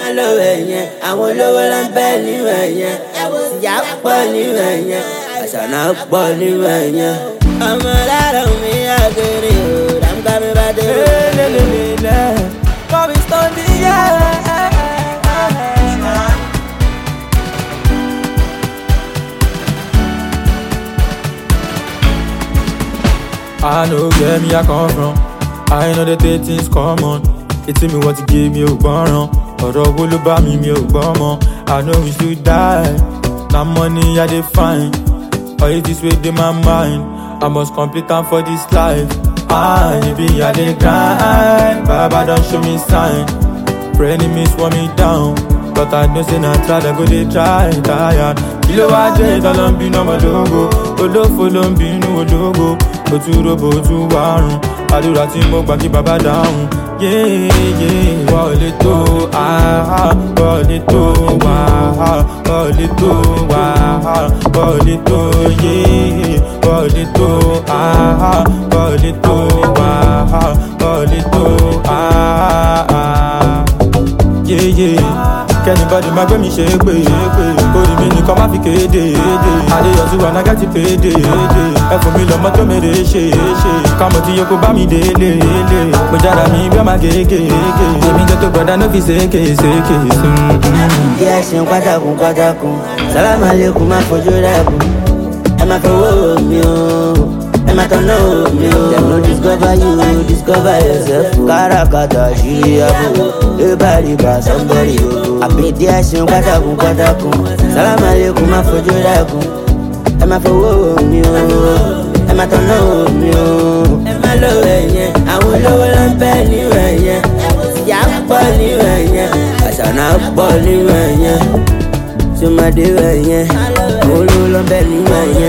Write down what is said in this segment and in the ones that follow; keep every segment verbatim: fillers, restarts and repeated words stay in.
má lọ ẹ̀yẹn àwọn olówó ló ń bẹ nínú ẹ̀yẹn ìyá pọ̀ nínú ẹ̀yẹn àṣànà pọ̀ nínú ẹ̀yẹn. ọmọ lára mi àgèrè o dàmúkà mi bá dé. lélẹ́lẹ́lẹ́ kọ́mi stone yẹ́. I know where me I come from. I know the day things come on. It's me what you give me a gbọ́ràn. Ọ̀rọ̀ wo ló bá mi mi ò gbọ́ mọ́. I know we should die. Na money I dey find. Or is this way dey my mind? I must complete am for this life. Ah, maybe I dey grind. Baba don show me sign. Pray enemies want me down. But I know say na try dem go dey try tired. Kí ló wá dé ìtọ́lọ́ ń bínú ọmọ lógo? Olófo ló ń bínú ológo. Ojú robo ojú wárùn. Àdúrà tí mo gbà kí bàbá dáhùn. Yéyé wọlé tó àhá wọlé tó wàhá wọlé tó wàhá wọlé tó yéyé wọlé tó àhá wọlé tó wàhá wọlé tó àhá. Yéyé kẹ́nìbọ́dì máa gbé mi ṣe é pé orí mi nìkan má fi kéde adéyọ̀tún wà náà ti péde ẹ fún mi lọ́mọ tó mèrè ṣe é ṣe kámo tí yóò kó bá mi délé mo jára mi bí ọmọ gègé èmi jẹ́ tó gbọ́dá ló fi ṣèké ṣèké sùn. bí ẹ ṣe ń pátákùn pátákùn sálámà lẹ́kùn máa fojú rẹ̀ kù ẹ máa fowó mi o ẹ máa tọ́nà mi o. dem no discover you discover yourself. káràkátà ṣírí àbò lébàrìbà somebody o. àbídí ẹ ṣe ń pátákùn pátákùn sálámà lẹ́kùn máa fojú rẹ̀ kù ẹ máa fowó mi o ẹ máa tọ́nà mi o. ẹ má lọ ẹ̀yẹn àwọn olówó ló ń bẹ nínú ẹ̀yẹn ìyá pọ̀ nínú ẹ̀yẹn àṣànà pọ̀ nínú ẹ̀yẹn sọmadé ẹ̀yẹn àwọn olówó ló ń bẹ nínú ẹ̀yẹn.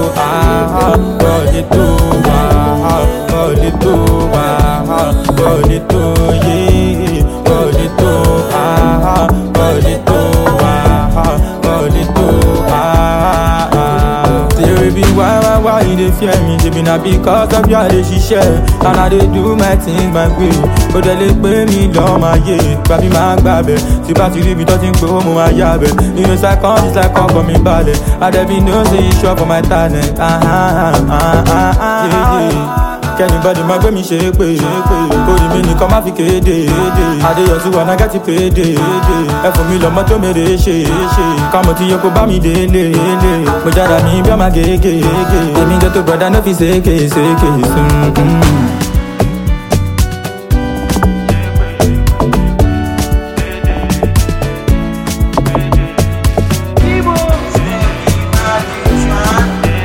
Wọlé tó wàhá wọlé tó wàhá wọlé tó yéé wọlé tó àhá wọlé tó wàhá wọlé tó àhá. Tèrè bí wá wá wá you dey fear me ṣebi na because of you I dey ṣiṣẹ́ and I dey do my thing my way. Ó dẹ̀ lè pé mi lọ́ọ́ máa yé gbàbí máa gbàbẹ̀ tí bá ti rí ibi tó ti ń pé ó mo máa yá bẹ̀. Nínú sákàn it's like ọkọ̀ mi balẹ̀ àdẹ̀bí no say you sure for my talent. Kẹ́nìbọ́dì máa gbé mi ṣe é pé orí mi nìkan má fi kéde adéyọ̀tún wà náà ti péde ẹ fún mi lọ́mọ tó mèrè ṣe é ṣe kámo tí yóò kó bá mi délé mo jára mi bí ọmọ gègé èmi jẹ́ tó gbọ́dá ló fi ṣèké ṣèké sùn.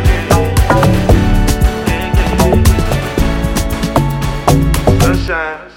Shine.